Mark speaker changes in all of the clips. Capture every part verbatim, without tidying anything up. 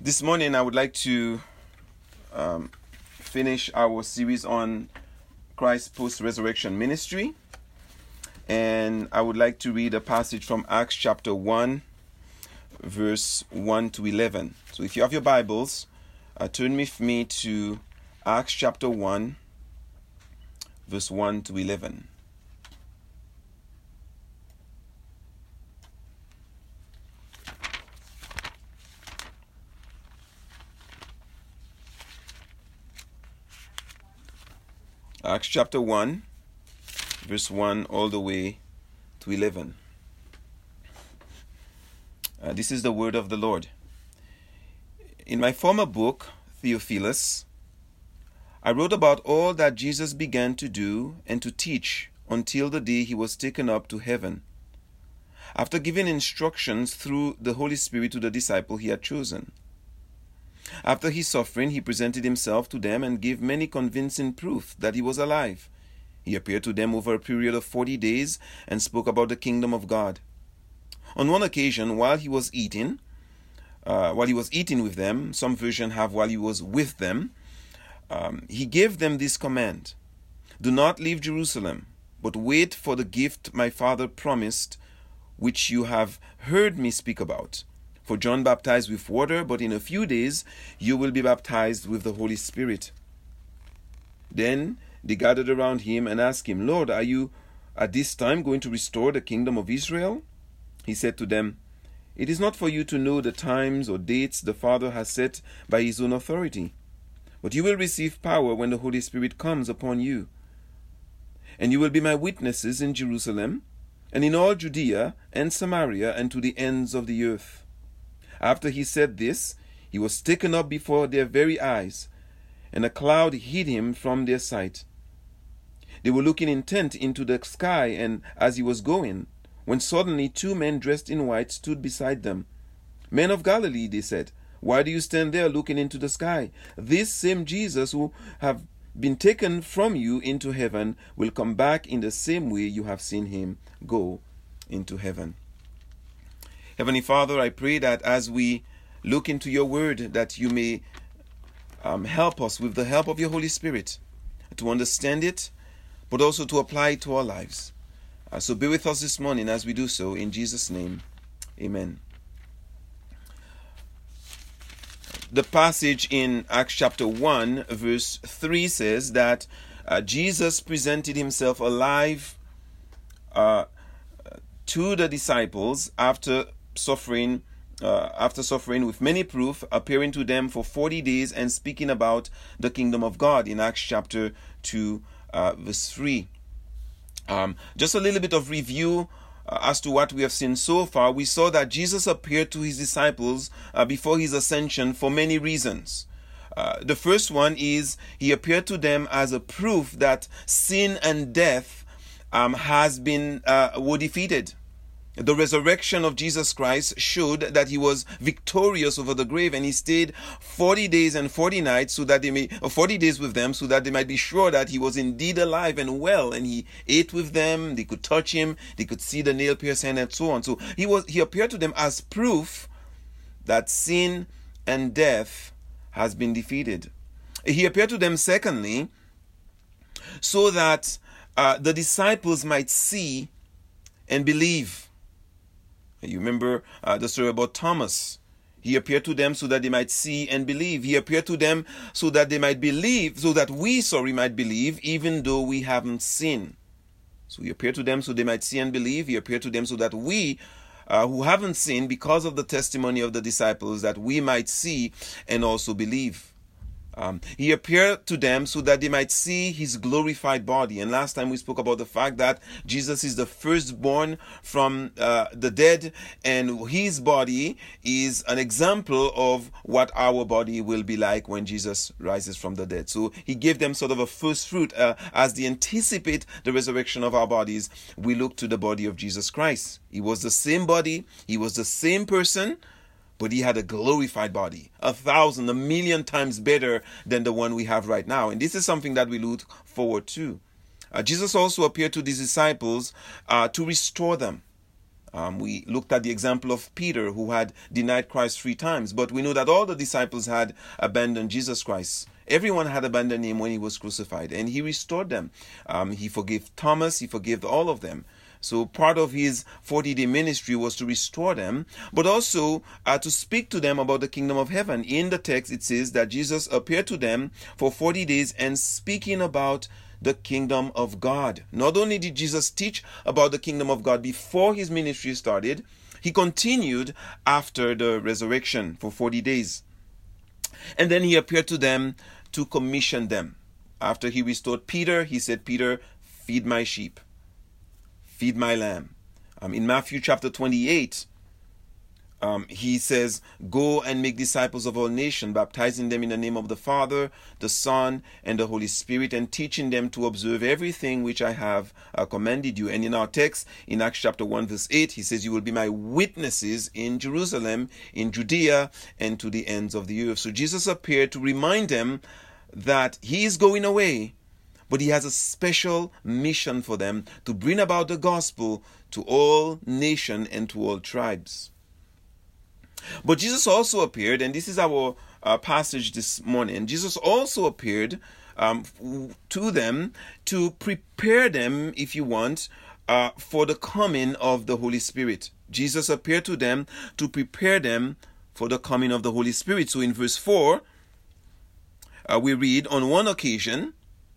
Speaker 1: This morning I would like to um, finish our series on Christ's post-resurrection ministry, and I would like to read a passage from Acts chapter one, verse one to eleven. So if you have your Bibles, uh, turn with me to Acts chapter one, verse one to eleven. Acts chapter one, verse one all the way to eleven. Uh, this is the word of the Lord. In my former book, Theophilus, I wrote about all that Jesus began to do and to teach until the day he was taken up to heaven, after giving instructions through the Holy Spirit to the disciple he had chosen. After his suffering, he presented himself to them and gave many convincing proof that he was alive. He appeared to them over a period of forty days and spoke about the kingdom of God. On one occasion, while he was eating, uh, while he was eating with them, some versions have while he was with them, um, he gave them this command: "Do not leave Jerusalem, but wait for the gift my Father promised, which you have heard me speak about. For John baptized with water, but in a few days you will be baptized with the Holy Spirit." Then they gathered around him and asked him, "Lord, are you at this time going to restore the kingdom of Israel?" He said to them, "It is not for you to know the times or dates the Father has set by his own authority, but you will receive power when the Holy Spirit comes upon you. And you will be my witnesses in Jerusalem and in all Judea and Samaria and to the ends of the earth." After he said this, he was taken up before their very eyes, and a cloud hid him from their sight. They were looking intent into the sky, and as he was going, when suddenly two men dressed in white stood beside them. "Men of Galilee," they said, "why do you stand there looking into the sky? This same Jesus who have been taken from you into heaven will come back in the same way you have seen him go into heaven." Heavenly Father, I pray that as we look into your word, that you may um, help us with the help of your Holy Spirit to understand it, but also to apply it to our lives. Uh, so be with us this morning as we do so. In Jesus' name, amen. The passage in Acts chapter one, verse three says that uh, Jesus presented himself alive uh, to the disciples after suffering uh, after suffering with many proof, appearing to them for forty days and speaking about the kingdom of God in Acts chapter two, uh, verse three. Um, just a little bit of review uh, as to what we have seen so far. We saw that Jesus appeared to his disciples uh, before his ascension for many reasons. Uh, the first one is he appeared to them as a proof that sin and death um, has been uh, were defeated. The resurrection of Jesus Christ showed that he was victorious over the grave, and he stayed forty days and forty nights so that they may, or forty days with them, so that they might be sure that he was indeed alive and well. And he ate with them; they could touch him, they could see the nail-pierced hand, and so on. So he was, he appeared to them as proof that sin and death has been defeated. He appeared to them, secondly, so that uh, the disciples might see and believe. You remember uh, the story about Thomas. He appeared to them so that they might see and believe. He appeared to them so that they might believe, so that we, sorry, might believe, even though we haven't seen. So he appeared to them so they might see and believe. He appeared to them so that we, uh, who haven't seen, because of the testimony of the disciples, that we might see and also believe. Um, he appeared to them so that they might see his glorified body. And last time we spoke about the fact that Jesus is the firstborn from uh, the dead, and his body is an example of what our body will be like when Jesus rises from the dead. So he gave them sort of a first fruit. Uh, as they anticipate the resurrection of our bodies, we look to the body of Jesus Christ. He was the same body. He was the same person, but he had a glorified body, a thousand, a million times better than the one we have right now. And this is something that we look forward to. Uh, Jesus also appeared to these disciples uh, to restore them. Um, we looked at the example of Peter, who had denied Christ three times, but we know that all the disciples had abandoned Jesus Christ. Everyone had abandoned him when he was crucified, and he restored them. Um, he forgave Thomas, he forgave all of them. So part of his forty-day ministry was to restore them, but also uh, to speak to them about the kingdom of heaven. In the text, it says that Jesus appeared to them for forty days and speaking about the kingdom of God. Not only did Jesus teach about the kingdom of God before his ministry started, he continued after the resurrection for forty days. And then he appeared to them to commission them. After he restored Peter, he said, Peter, feed my sheep. Feed my lamb. Um, in Matthew chapter twenty-eight, um, he says, go and make disciples of all nations, baptizing them in the name of the Father, the Son, and the Holy Spirit, and teaching them to observe everything which I have uh, commanded you. And in our text, in Acts chapter one, verse eight, he says, you will be my witnesses in Jerusalem, in Judea, and to the ends of the earth. So Jesus appeared to remind them that he is going away, but he has a special mission for them to bring about the gospel to all nations and to all tribes. But Jesus also appeared, and this is our uh, passage this morning, Jesus also appeared um, to them to prepare them, if you want, uh, for the coming of the Holy Spirit. Jesus appeared to them to prepare them for the coming of the Holy Spirit. So in verse four, uh, we read, on one occasion,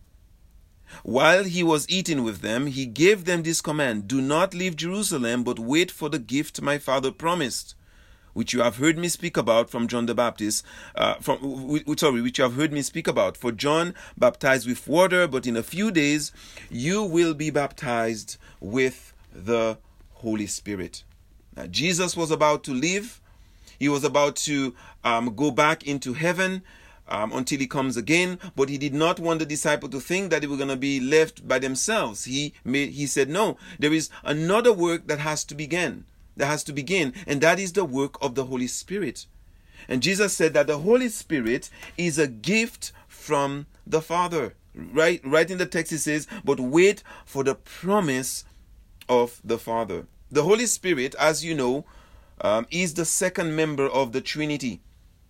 Speaker 1: while he was eating with them, he gave them this command, do not leave Jerusalem, but wait for the gift my Father promised, which you have heard me speak about from John the Baptist, uh, from sorry, which you have heard me speak about. For John baptized with water, but in a few days you will be baptized with the Holy Spirit. Now, Jesus was about to leave. He was about to um, go back into heaven Um, until he comes again, but he did not want the disciple to think that they were going to be left by themselves. He made, he said, no, there is another work that has to begin, that has to begin, and that is the work of the Holy Spirit. And Jesus said that the Holy Spirit is a gift from the Father. Right, right in the text it says, but wait for the promise of the Father. The Holy Spirit, as you know, um, is the second member of the Trinity.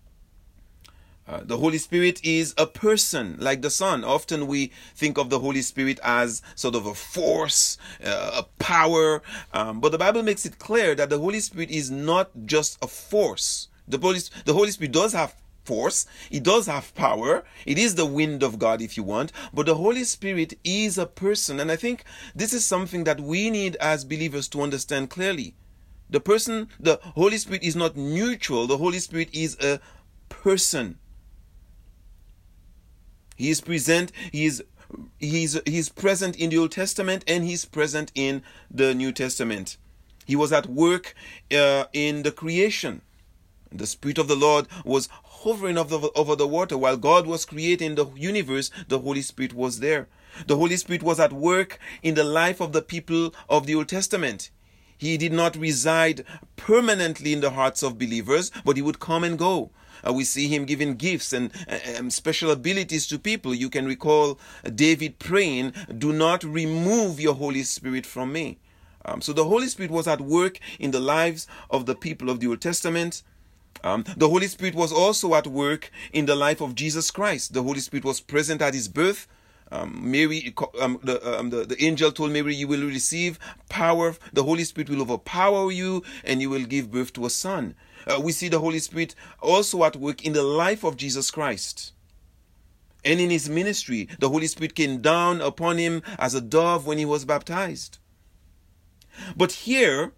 Speaker 1: Uh, the Holy Spirit is a person like the Son. Often we think of the Holy Spirit as sort of a force, uh, a power. Um, but the Bible makes it clear that the Holy Spirit is not just a force. The Holy, the Holy Spirit does have force. It does have power. It is the wind of God, if you want. But the Holy Spirit is a person. And I think this is something that we need as believers to understand clearly. The person, the Holy Spirit is not neutral. The Holy Spirit is a person. He is present, he is he's he's present in the Old Testament, and he's present in the New Testament. He was at work uh, in the creation. The Spirit of the Lord was hovering over the, over the water while God was creating the universe. The Holy Spirit was there. The Holy Spirit was at work in the life of the people of the Old Testament. He did not reside permanently in the hearts of believers, but he would come and go. Uh, we see him giving gifts and uh, special abilities to people. You can recall David praying, do not remove your Holy Spirit from me. Um, so the Holy Spirit was at work in the lives of the people of the Old Testament. Um, the Holy Spirit was also at work in the life of Jesus Christ. The Holy Spirit was present at his birth. Um, Mary, um, the, um, the, the angel told Mary, you will receive power. The Holy Spirit will overpower you, and you will give birth to a son. Uh, we see the Holy Spirit also at work in the life of Jesus Christ. And in his ministry, the Holy Spirit came down upon him as a dove when he was baptized. But here,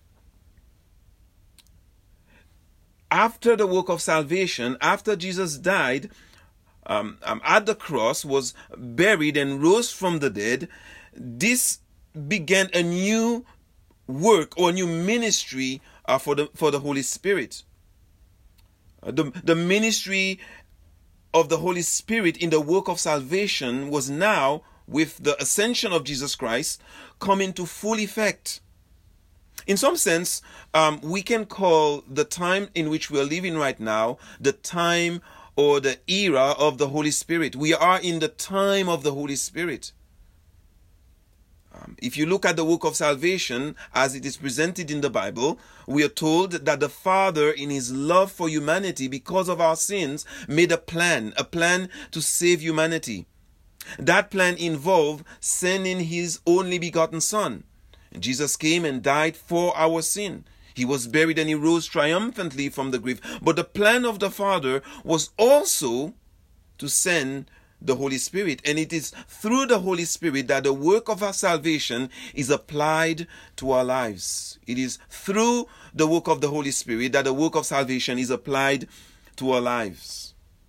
Speaker 1: after the work of salvation, after Jesus died, um, um, at the cross, was buried and rose from the dead, this began a new work or a new ministry uh, for the for the Holy Spirit. Uh, the, the ministry of the Holy Spirit in the work of salvation was now, with the ascension of Jesus Christ, come into full effect. In some sense, um, we can call the time in which we are living right now the time or the era of the Holy Spirit. We are in the time of the Holy Spirit. Um, if you look at the work of salvation as it is presented in the Bible, we are told that the Father, in his love for humanity because of our sins, made a plan, a plan to save humanity. That plan involved sending his only begotten Son. And Jesus came and died for our sin. He was buried and he rose triumphantly from the grave. But the plan of the Father was also to send the Holy Spirit. And it is through the Holy Spirit that the work of our salvation is applied to our lives. It is through the work of the Holy Spirit that the work of salvation is applied to our lives.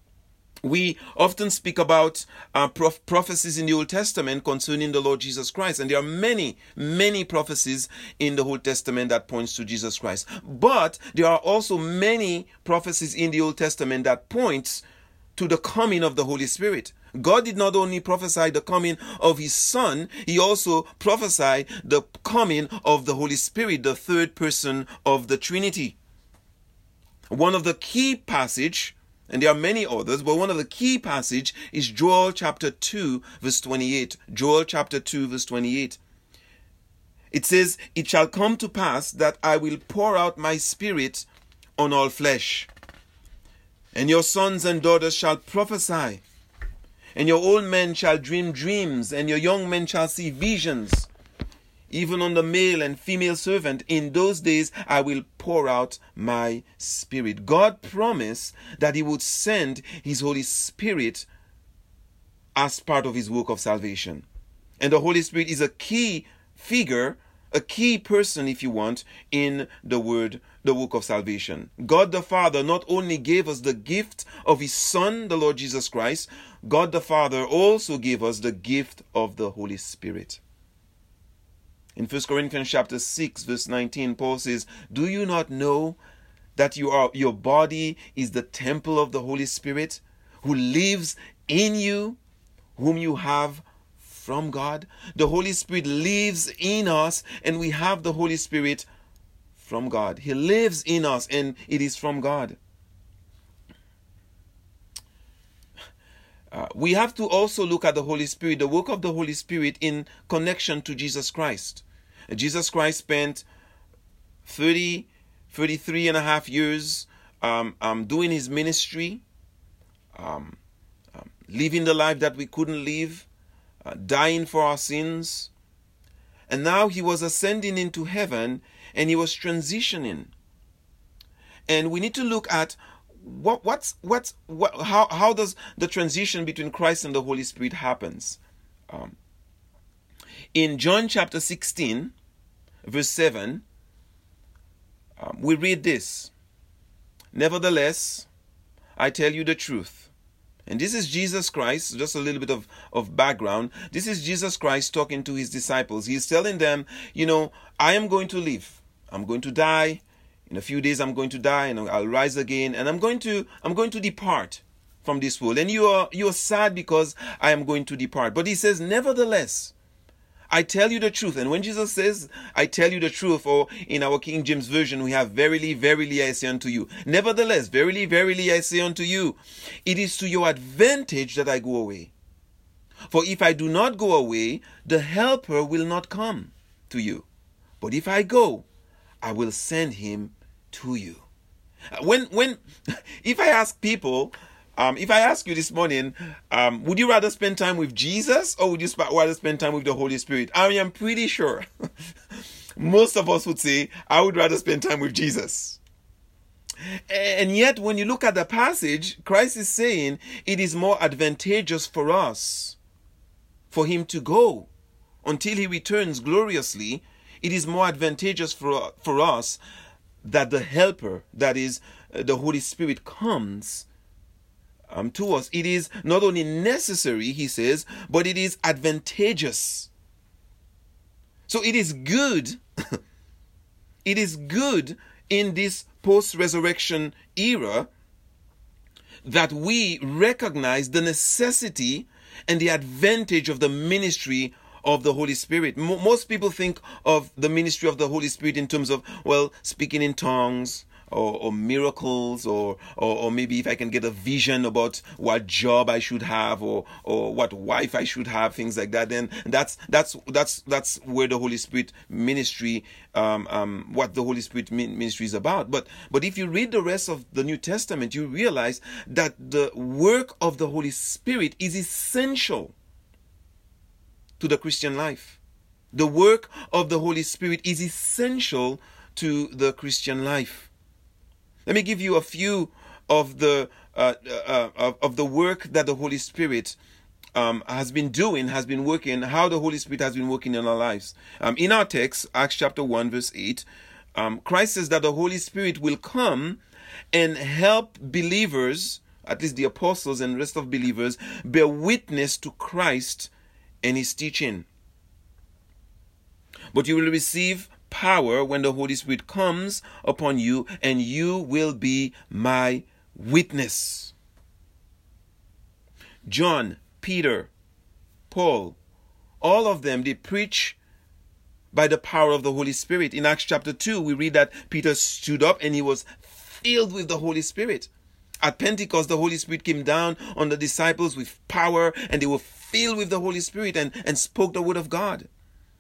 Speaker 1: We often speak about uh, prof- prophecies in the Old Testament concerning the Lord Jesus Christ. And there are many, many prophecies in the Old Testament that points to Jesus Christ. But there are also many prophecies in the Old Testament that points to the coming of the Holy Spirit. God did not only prophesy the coming of his Son, he also prophesied the coming of the Holy Spirit, the third person of the Trinity. One of the key passages, and there are many others, but one of the key passages is Joel chapter two, verse twenty-eight. Joel chapter two, verse twenty-eight. It says, "It shall come to pass that I will pour out my spirit on all flesh, and your sons and daughters shall prophesy, and your old men shall dream dreams, and your young men shall see visions. Even on the male and female servant, in those days I will pour out my spirit." God promised that he would send his Holy Spirit as part of his work of salvation. And the Holy Spirit is a key figure, a key person, if you want, in the word, the work of salvation. God the Father not only gave us the gift of his Son, the Lord Jesus Christ, God the Father also gave us the gift of the Holy Spirit. In First Corinthians chapter six, verse nineteen, Paul says, "Do you not know that you are, your body is the temple of the Holy Spirit, who lives in you, whom you have from God?" The Holy Spirit lives in us, and we have the Holy Spirit from God. He lives in us, and it is from God. Uh, we have to also look at the Holy Spirit, the work of the Holy Spirit, in connection to Jesus Christ. Jesus Christ spent thirty, thirty-three and a half years um, um, doing his ministry, um, um, living the life that we couldn't live, uh, dying for our sins. And now he was ascending into heaven, and he was transitioning. And we need to look at what what's what's what how how does the transition between Christ and the Holy Spirit happens. Um, in John chapter sixteen, verse seven, um, we read this: "Nevertheless, I tell you the truth." And this is Jesus Christ, just a little bit of, of background. This is Jesus Christ talking to his disciples. He's telling them, you know, I am going to live. I'm going to die. In a few days I'm going to die, and I'll rise again, and I'm going to I'm going to depart from this world. And you are you are sad because I am going to depart. But he says, "Nevertheless, I tell you the truth." And when Jesus says, "I tell you the truth," or in our King James Version, we have, "Verily, verily, I say unto you." Nevertheless, verily, verily, I say unto you, it is to your advantage that I go away. For if I do not go away, the Helper will not come to you. But if I go, I will send him to you. When, when, if I ask people, Um, if I ask you this morning, um, would you rather spend time with Jesus, or would you sp- rather spend time with the Holy Spirit? I am pretty sure most of us would say, I would rather spend time with Jesus. And yet, when you look at the passage, Christ is saying it is more advantageous for us, for him to go until he returns gloriously. It is more advantageous for, for us that the Helper, that is, uh, the Holy Spirit, comes Um, to us. It is not only necessary, he says, but it is advantageous. So it is good. It is good in this post-resurrection era that we recognize the necessity and the advantage of the ministry of the Holy Spirit. Mo- most people think of the ministry of the Holy Spirit in terms of, well, speaking in tongues, or, or miracles, or, or or maybe if I can get a vision about what job I should have, or or what wife I should have, things like that, then that's that's that's that's where the Holy Spirit ministry, um, um, what the Holy Spirit ministry is about. But but if you read the rest of the New Testament, you realize that the work of the Holy Spirit is essential to the Christian life. The work of the Holy Spirit is essential to the Christian life. Let me give you a few of the uh, uh, of, of the work that the Holy Spirit um, has been doing, has been working, how the Holy Spirit has been working in our lives. Um, in our text, Acts chapter one, verse eight, um, Christ says that the Holy Spirit will come and help believers, at least the apostles and the rest of believers, bear witness to Christ and his teaching. But you will receive power when the Holy Spirit comes upon you, and you will be my witness. John, Peter, Paul, all of them, they preach by the power of the Holy Spirit. In Acts chapter two, we read that Peter stood up and he was filled with the Holy Spirit. At Pentecost, the Holy Spirit came down on the disciples with power, and they were filled with the Holy Spirit and, and spoke the word of God.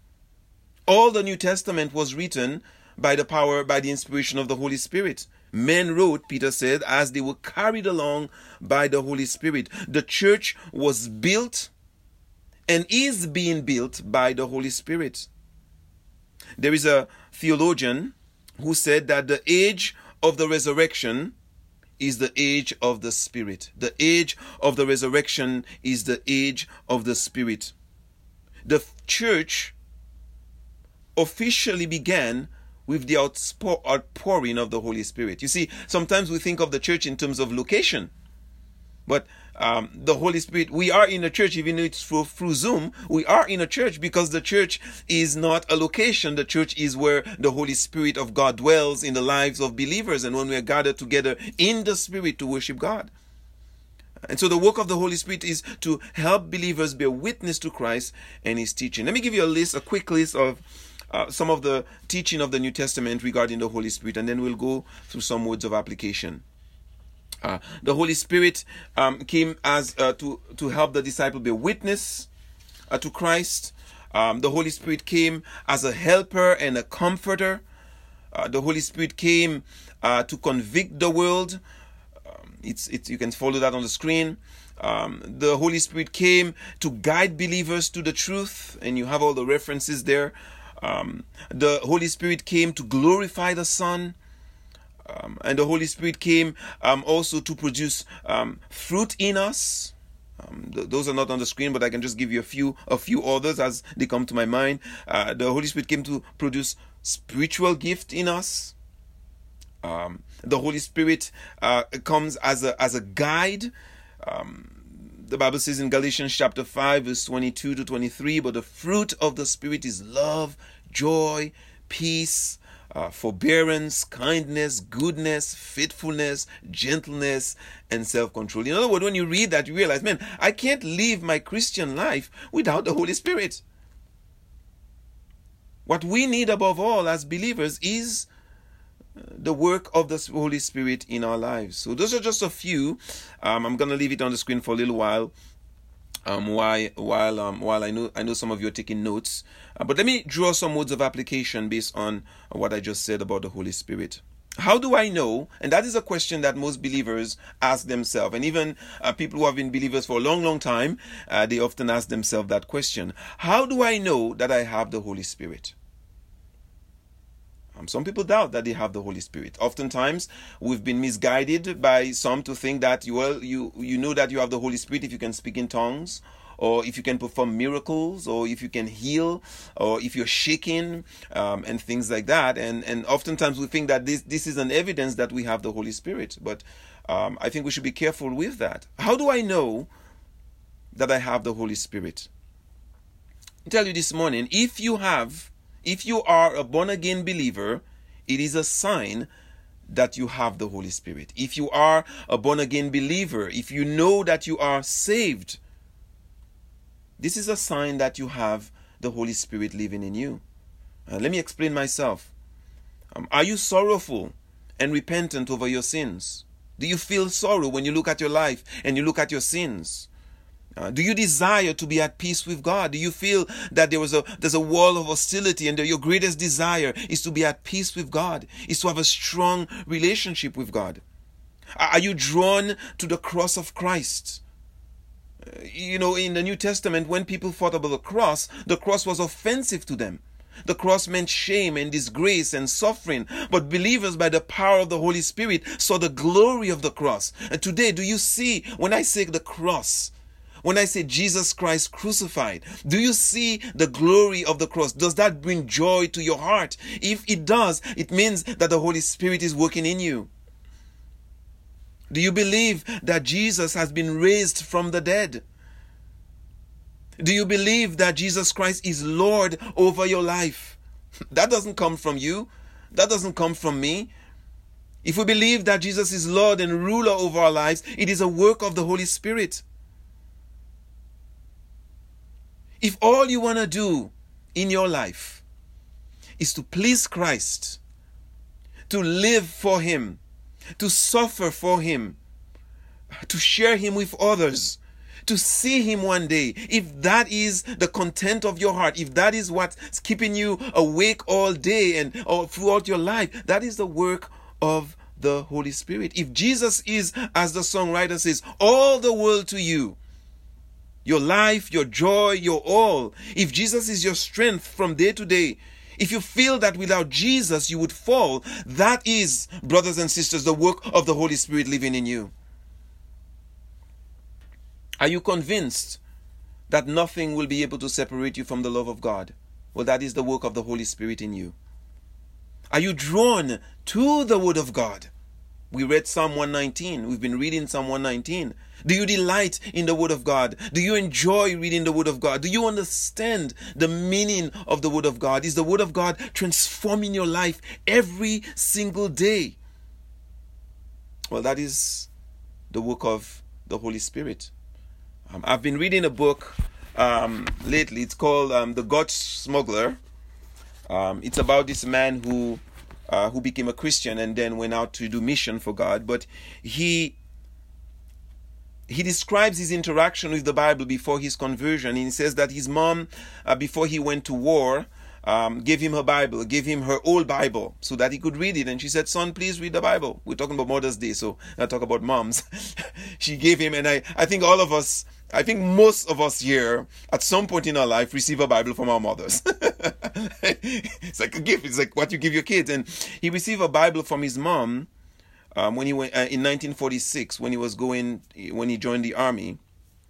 Speaker 1: All the New Testament was written by the power, by the inspiration of the Holy Spirit. Men wrote, Peter said, as they were carried along by the Holy Spirit. The church was built and is being built by the Holy Spirit. There is a theologian who said that the age of the resurrection is the age of the Spirit. The age of the resurrection is the age of the Spirit. The church officially began with the outpouring of the Holy Spirit. You see, sometimes we think of the church in terms of location, but um, the Holy Spirit, we are in a church, even though it's through, through Zoom, we are in a church because the church is not a location. The church is where the Holy Spirit of God dwells in the lives of believers, and when we are gathered together in the Spirit to worship God. And so the work of the Holy Spirit is to help believers bear witness to Christ and his teaching. Let me give you a list, a quick list of Uh, some of the teaching of the New Testament regarding the Holy Spirit, and then we'll go through some words of application. Uh, the Holy Spirit um, came as uh, to to help the disciple bear witness uh, to Christ. Um, the Holy Spirit came as a helper and a comforter. Uh, the Holy Spirit came uh, to convict the world. Um, it's it's you can follow that on the screen. Um, the Holy Spirit came to guide believers to the truth, and you have all the references there. Um, the Holy Spirit came to glorify the Son, um, and the Holy Spirit came um, also to produce um, fruit in us. Um, th- those are not on the screen, but I can just give you a few a few others as they come to my mind. Uh, the Holy Spirit came to produce spiritual gift in us. Um, the Holy Spirit uh, comes as a as a guide. Um, The Bible says in Galatians chapter five, verse twenty-two to twenty-three, but the fruit of the Spirit is love, joy, peace, uh, forbearance, kindness, goodness, faithfulness, gentleness, and self-control. In other words, when you read that, you realize, man, I can't live my Christian life without the Holy Spirit. What we need above all as believers is the work of the Holy Spirit in our lives. So those are just a few. Um, I'm going to leave it on the screen for a little while. Um, while while um, while I know I know some of you are taking notes, uh, but let me draw some words of application based on what I just said about the Holy Spirit. How do I know? And that is a question that most believers ask themselves, and even uh, people who have been believers for a long, long time, uh, they often ask themselves that question: how do I know that I have the Holy Spirit? Um, some people doubt that they have the Holy Spirit. Oftentimes, we've been misguided by some to think that, well, you, you know that you have the Holy Spirit if you can speak in tongues, or if you can perform miracles, or if you can heal, or if you're shaking, um, and things like that. And, and oftentimes we think that this, this is an evidence that we have the Holy Spirit. But um, I think we should be careful with that. How do I know that I have the Holy Spirit? I'll tell you this morning, if you have If you are a born-again believer, it is a sign that you have the Holy Spirit. If you are a born-again believer, if you know that you are saved, this is a sign that you have the Holy Spirit living in you. Uh, let me explain myself. Um, are you sorrowful and repentant over your sins? Do you feel sorrow when you look at your life and you look at your sins? Uh, do you desire to be at peace with God? Do you feel that there was a there's a wall of hostility, and that your greatest desire is to be at peace with God, is to have a strong relationship with God? Are you drawn to the cross of Christ? Uh, you know, in the New Testament, when people thought about the cross, the cross was offensive to them. The cross meant shame and disgrace and suffering. But believers, by the power of the Holy Spirit, saw the glory of the cross. And today, do you see, when I say the cross, when I say Jesus Christ crucified, do you see the glory of the cross? Does that bring joy to your heart? If it does, it means that the Holy Spirit is working in you. Do you believe that Jesus has been raised from the dead? Do you believe that Jesus Christ is Lord over your life? That doesn't come from you. That doesn't come from me. If we believe that Jesus is Lord and ruler over our lives, it is a work of the Holy Spirit. If all you want to do in your life is to please Christ, to live for Him, to suffer for Him, to share Him with others, to see Him one day, if that is the content of your heart, if that is what's keeping you awake all day and or throughout your life, that is the work of the Holy Spirit. If Jesus is, as the songwriter says, all the world to you, your life, your joy, your all, if Jesus is your strength from day to day, if you feel that without Jesus you would fall, that is, brothers and sisters, the work of the Holy Spirit living in you. Are you convinced that nothing will be able to separate you from the love of God? Well, that is the work of the Holy Spirit in you. Are you drawn to the Word of God? We read Psalm one nineteen. We've been reading Psalm one nineteen. Do you delight in the Word of God? Do you enjoy reading the Word of God? Do you understand the meaning of the Word of God? Is the Word of God transforming your life every single day? Well, that is the work of the Holy Spirit. Um, I've been reading a book um, lately. It's called um, The God Smuggler. Um, it's about this man who uh, who became a Christian and then went out to do mission for God. But he he describes his interaction with the Bible before his conversion. And he says that his mom, uh, before he went to war, um, gave him her Bible, gave him her old Bible so that he could read it. And she said, "Son, please read the Bible." We're talking about Mother's Day, so I talk about moms. She gave him, and I, I think all of us, I think most of us here, at some point in our life, receive a Bible from our mothers. It's like a gift. It's like what you give your kids. And he received a Bible from his mom um, when he went uh, in nineteen forty-six, when he was going, when he joined the army.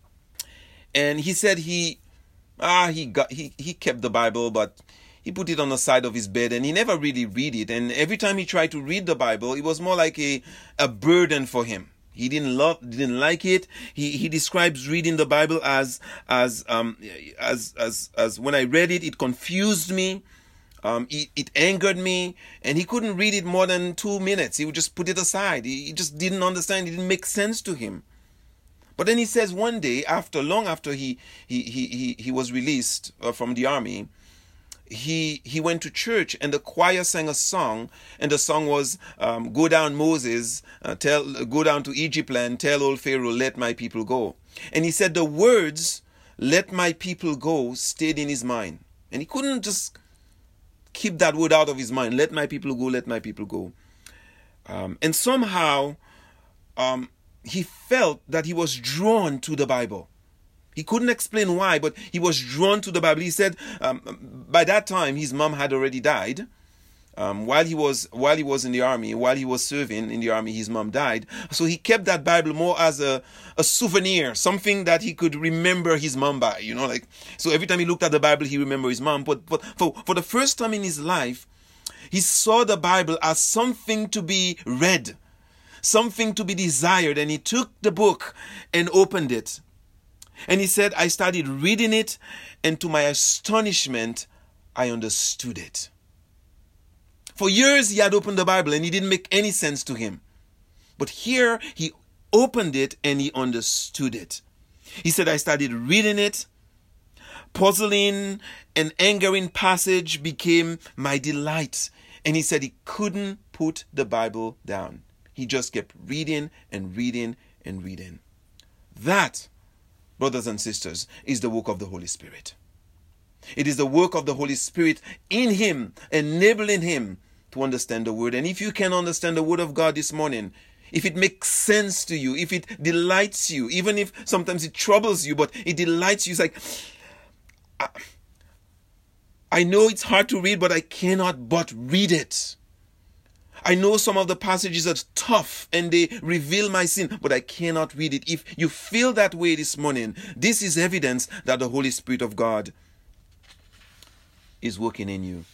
Speaker 1: And he said he, ah, he got, he he kept the Bible, but he put it on the side of his bed, and he never really read it. And every time he tried to read the Bible, it was more like a a burden for him. He didn't love, didn't like it. He he describes reading the Bible as as um as as as when I read it, it confused me, um it, it angered me, and he couldn't read it more than two minutes. He would just put it aside. He, he just didn't understand. It didn't make sense to him. But then he says one day, after long after he he he he, he was released uh, from the army, he he went to church, and the choir sang a song, and the song was um, "Go down, Moses, uh, tell go down to Egypt land, tell old Pharaoh, let my people go." And he said the words "let my people go" stayed in his mind, and he couldn't just keep that word out of his mind. Let my people go, let my people go. Um, and somehow um, he felt that he was drawn to the Bible. He couldn't explain why, but he was drawn to the Bible. He said um, by that time his mom had already died. Um, while he was while he was in the army, while he was serving in the army, his mom died. So he kept that Bible more as a, a souvenir, something that he could remember his mom by. You know, like so every time he looked at the Bible, he remembered his mom. But, but for for the first time in his life, he saw the Bible as something to be read, something to be desired, and he took the book and opened it. And he said, I started reading it, and to my astonishment, I understood it. For years, he had opened the Bible, and it didn't make any sense to him. But here, he opened it, and he understood it. He said, I started reading it. Puzzling and angering passage became my delight. And he said he couldn't put the Bible down. He just kept reading and reading and reading. That, brothers and sisters, is the work of the Holy Spirit. It is the work of the Holy Spirit in him, enabling him to understand the word. And if you can understand the word of God this morning, if it makes sense to you, if it delights you, even if sometimes it troubles you, but it delights you, it's like, I, I know it's hard to read, but I cannot but read it. I know some of the passages are tough and they reveal my sin, but I cannot read it. If you feel that way this morning, this is evidence that the Holy Spirit of God is working in you.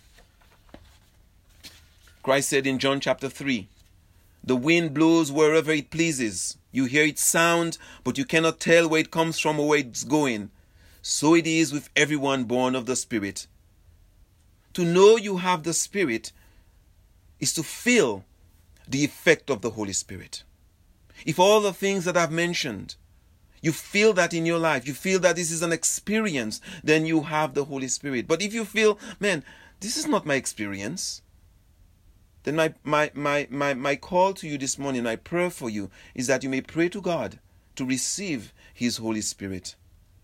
Speaker 1: Christ said in John chapter three, the wind blows wherever it pleases. You hear its sound, but you cannot tell where it comes from or where it's going. So it is with everyone born of the Spirit. To know you have the Spirit is to feel the effect of the Holy Spirit. If all the things that I've mentioned, you feel that in your life, you feel that this is an experience, then you have the Holy Spirit. But if you feel, man, this is not my experience, then my, my, my, my, my call to you this morning, my prayer for you, is that you may pray to God to receive His Holy Spirit.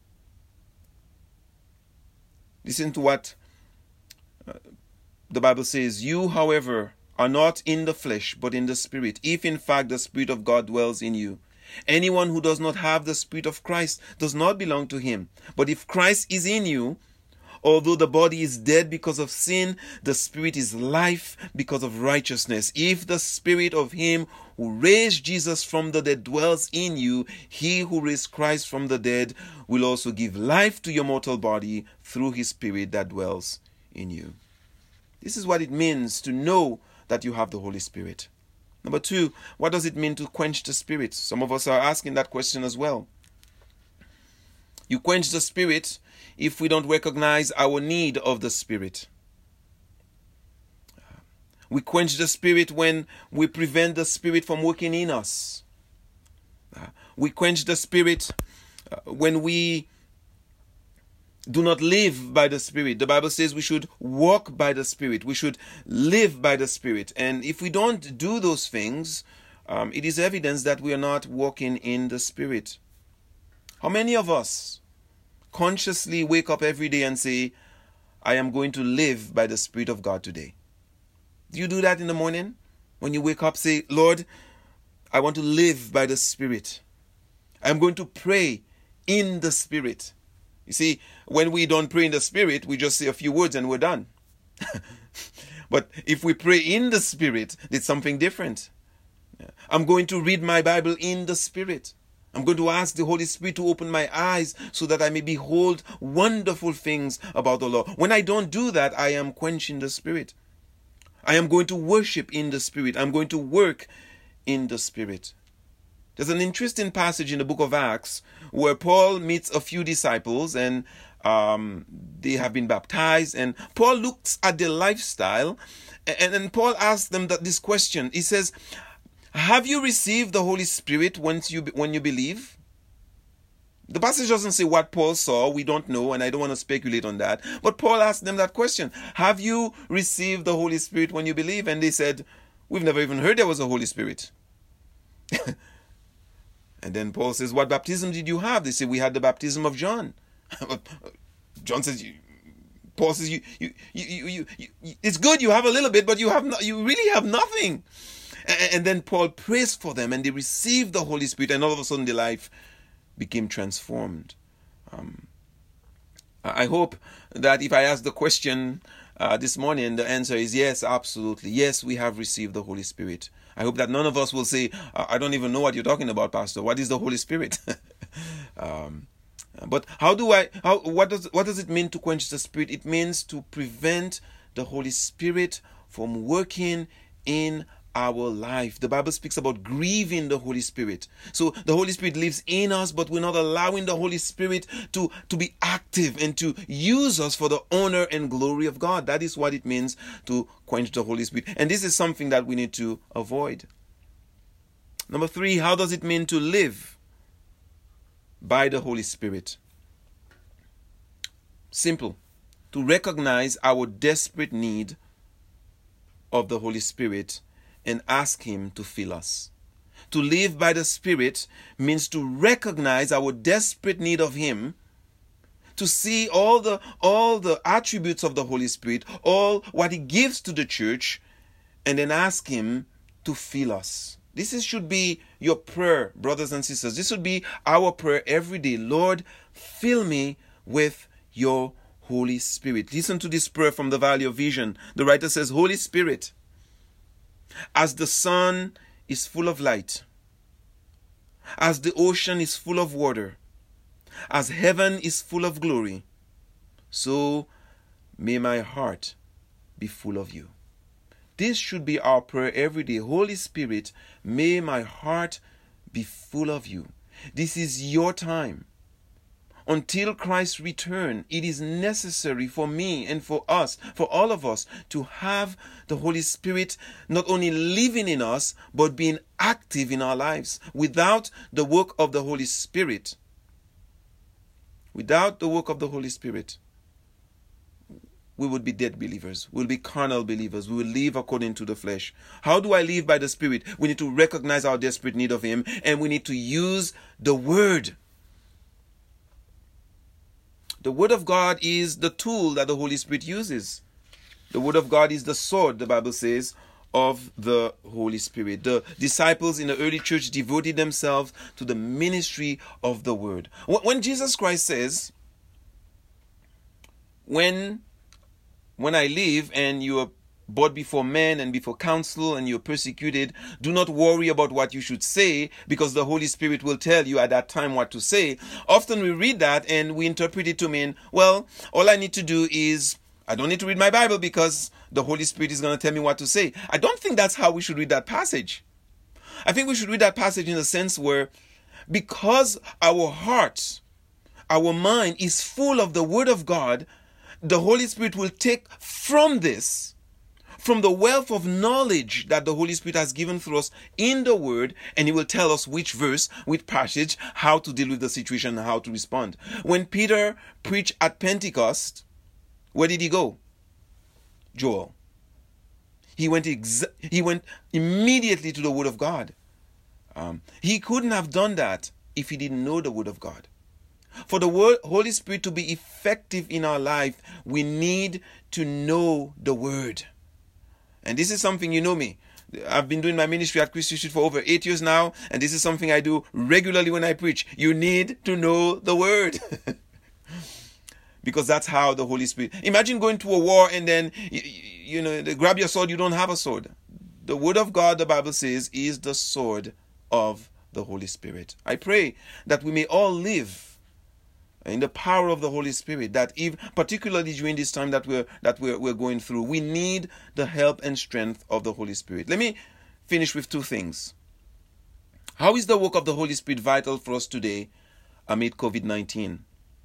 Speaker 1: Listen to what uh, the Bible says. You, however, are not in the flesh, but in the Spirit, if in fact the Spirit of God dwells in you. Anyone who does not have the Spirit of Christ does not belong to Him. But if Christ is in you, although the body is dead because of sin, the Spirit is life because of righteousness. If the Spirit of Him who raised Jesus from the dead dwells in you, He who raised Christ from the dead will also give life to your mortal body through His Spirit that dwells in you. This is what it means to know that you have the Holy Spirit. Number two, what does it mean to quench the Spirit? Some of us are asking that question as well. You quench the Spirit if we don't recognize our need of the Spirit. We quench the Spirit when we prevent the Spirit from working in us. We quench the Spirit when we do not live by the Spirit. The Bible says we should walk by the Spirit. We should live by the Spirit. And if we don't do those things, um, it is evidence that we are not walking in the Spirit. How many of us consciously wake up every day and say, I am going to live by the Spirit of God today? Do you do that in the morning? When you wake up, say, Lord, I want to live by the Spirit. I'm going to pray in the Spirit. You see, when we don't pray in the Spirit, we just say a few words and we're done. But if we pray in the Spirit, it's something different. I'm going to read my Bible in the Spirit. I'm going to ask the Holy Spirit to open my eyes so that I may behold wonderful things about the Lord. When I don't do that, I am quenching the Spirit. I am going to worship in the Spirit. I'm going to work in the Spirit. There's an interesting passage in the book of Acts where Paul meets a few disciples and um, they have been baptized. And Paul looks at their lifestyle and, and Paul asks them that this question. He says, have you received the Holy Spirit once you when you believe? The passage doesn't say what Paul saw. We don't know, and I don't want to speculate on that. But Paul asked them that question. Have you received the Holy Spirit when you believe? And they said, we've never even heard there was a Holy Spirit. And then Paul says, what baptism did you have? They say, we had the baptism of John. John says, you, Paul says, you, you, you, you, you, you, it's good you have a little bit, but you have no, you really have nothing. And, and then Paul prays for them, and they receive the Holy Spirit, and all of a sudden their life became transformed. Um, I hope that if I ask the question uh, this morning, the answer is yes, absolutely. Yes, we have received the Holy Spirit. I hope that none of us will say, I don't even know what you're talking about, Pastor. What is the Holy Spirit? um, but how do I, how, what does, what does it mean to quench the Spirit? It means to prevent the Holy Spirit from working in our life. The Bible speaks about grieving the Holy Spirit. So the Holy Spirit lives in us, but we're not allowing the Holy Spirit to, to be active and to use us for the honor and glory of God. That is what it means to quench the Holy Spirit. And this is something that we need to avoid. Number three, how does it mean to live by the Holy Spirit? Simple. To recognize our desperate need of the Holy Spirit and ask Him to fill us. To live by the Spirit means to recognize our desperate need of Him, to see all the all the attributes of the Holy Spirit, all what He gives to the church, and then ask Him to fill us. This is, should be your prayer, brothers and sisters. This should be our prayer every day. Lord, fill me with your Holy Spirit. Listen to this prayer from the Valley of Vision. The writer says, Holy Spirit, as the sun is full of light, as the ocean is full of water, as heaven is full of glory, so may my heart be full of you. This should be our prayer every day. Holy Spirit, may my heart be full of you. This is your time. Until Christ's return, it is necessary for me and for us, for all of us, to have the Holy Spirit not only living in us, but being active in our lives. Without the work of the Holy Spirit, without the work of the Holy Spirit, we would be dead believers. We'll be carnal believers. We will live according to the flesh. How do I live by the Spirit? We need to recognize our desperate need of Him, and we need to use the Word. The Word of God is the tool that the Holy Spirit uses. The Word of God is the sword, the Bible says, of the Holy Spirit. The disciples in the early church devoted themselves to the ministry of the Word. When Jesus Christ says, when When I live and you are brought before men and before council and you're persecuted, do not worry about what you should say, because the Holy Spirit will tell you at that time what to say. Often we read that and we interpret it to mean, well, all I need to do is, I don't need to read my Bible because the Holy Spirit is going to tell me what to say. I don't think that's how we should read that passage. I think we should read that passage in a sense where, because our heart, our mind is full of the Word of God, the Holy Spirit will take from this, from the wealth of knowledge that the Holy Spirit has given through us in the Word, and He will tell us which verse, which passage, how to deal with the situation and how to respond. When Peter preached at Pentecost, where did he go? Joel. He went exa- he went immediately to the Word of God. Um, he couldn't have done that if he didn't know the Word of God. For the word, Holy Spirit to be effective in our life, we need to know the Word. And this is something, you know me. I've been doing my ministry at Christ Street for over eight years now, and this is something I do regularly when I preach. You need to know the Word. Because that's how the Holy Spirit... Imagine going to a war and then, you, you know, they grab your sword, you don't have a sword. The Word of God, the Bible says, is the sword of the Holy Spirit. I pray that we may all live in the power of the Holy Spirit, that if, particularly during this time that we're that we're, we're going through, we need the help and strength of the Holy Spirit. Let me finish with two things. How is the work of the Holy Spirit vital for us today amid covid nineteen?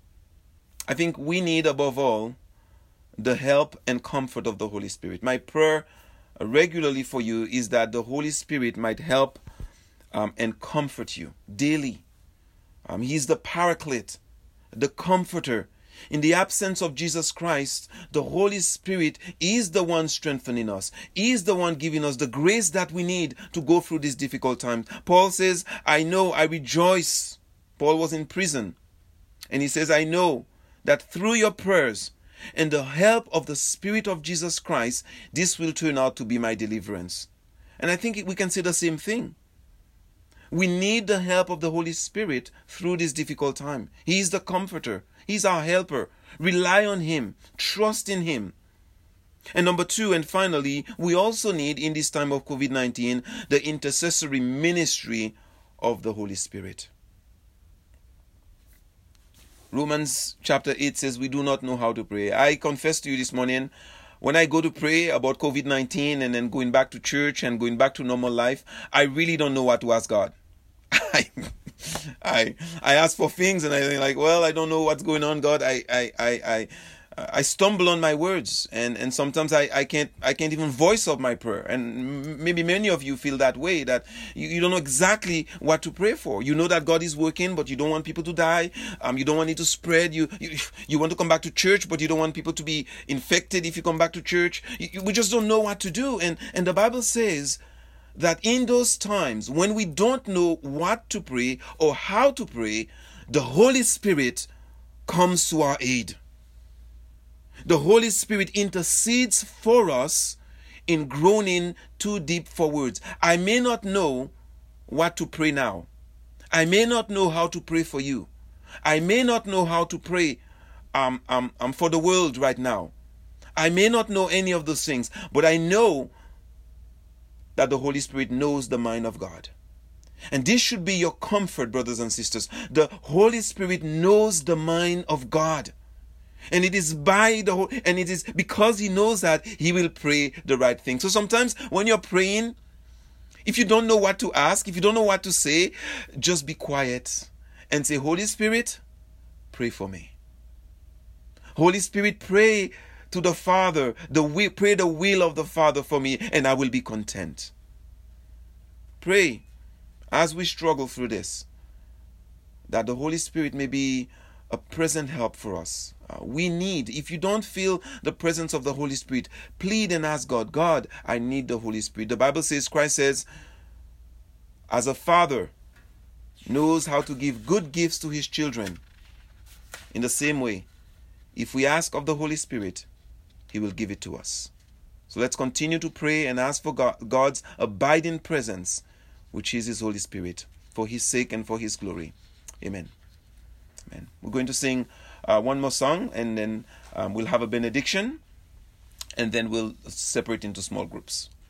Speaker 1: I think we need, above all, the help and comfort of the Holy Spirit. My prayer regularly for you is that the Holy Spirit might help um, and comfort you daily. Um, he's the Paraclete, the Comforter. In the absence of Jesus Christ, the Holy Spirit is the one strengthening us. He is the one giving us the grace that we need to go through these difficult times. Paul says, I know, I rejoice. Paul was in prison. And he says, I know that through your prayers and the help of the Spirit of Jesus Christ, this will turn out to be my deliverance. And I think we can say the same thing. We need the help of the Holy Spirit through this difficult time. He is the Comforter. He's our helper. Rely on Him. Trust in Him. And number two, and finally, we also need, in this time of covid nineteen, the intercessory ministry of the Holy Spirit. Romans chapter eight says we do not know how to pray. I confess to you this morning, when I go to pray about covid nineteen and then going back to church and going back to normal life, I really don't know what to ask God. I, I I ask for things and I think like, well, I don't know what's going on, God. I I I I I stumble on my words, and, and sometimes I, I can't I can't even voice up my prayer. And maybe many of you feel that way, that you, you don't know exactly what to pray for. You know that God is working, but you don't want people to die. Um, you don't want it to spread. You, you you want to come back to church, but you don't want people to be infected if you come back to church. You, you, we just don't know what to do. And, and the Bible says that in those times when we don't know what to pray or how to pray, the Holy Spirit comes to our aid. The Holy Spirit intercedes for us in groaning too deep for words. I may not know what to pray now. I may not know how to pray for you. I may not know how to pray um, um, um, for the world right now. I may not know any of those things, but I know that the Holy Spirit knows the mind of God. And this should be your comfort, brothers and sisters. The Holy Spirit knows the mind of God. And it is by the whole, and it is because he knows that he will pray the right thing. So sometimes when you're praying, if you don't know what to ask, if you don't know what to say, just be quiet and say, Holy Spirit, pray for me. Holy Spirit, pray to the Father, the will, pray the will of the Father for me, and I will be content. Pray as we struggle through this, that the Holy Spirit may be a present help for us. Uh, we need, if you don't feel the presence of the Holy Spirit, plead and ask God, God, I need the Holy Spirit. The Bible says, Christ says, as a father knows how to give good gifts to his children, in the same way, if we ask of the Holy Spirit, he will give it to us. So let's continue to pray and ask for God, God's abiding presence, which is his Holy Spirit, for his sake and for his glory. Amen. Amen. We're going to sing uh, one more song, and then um, we'll have a benediction, and then we'll separate into small groups.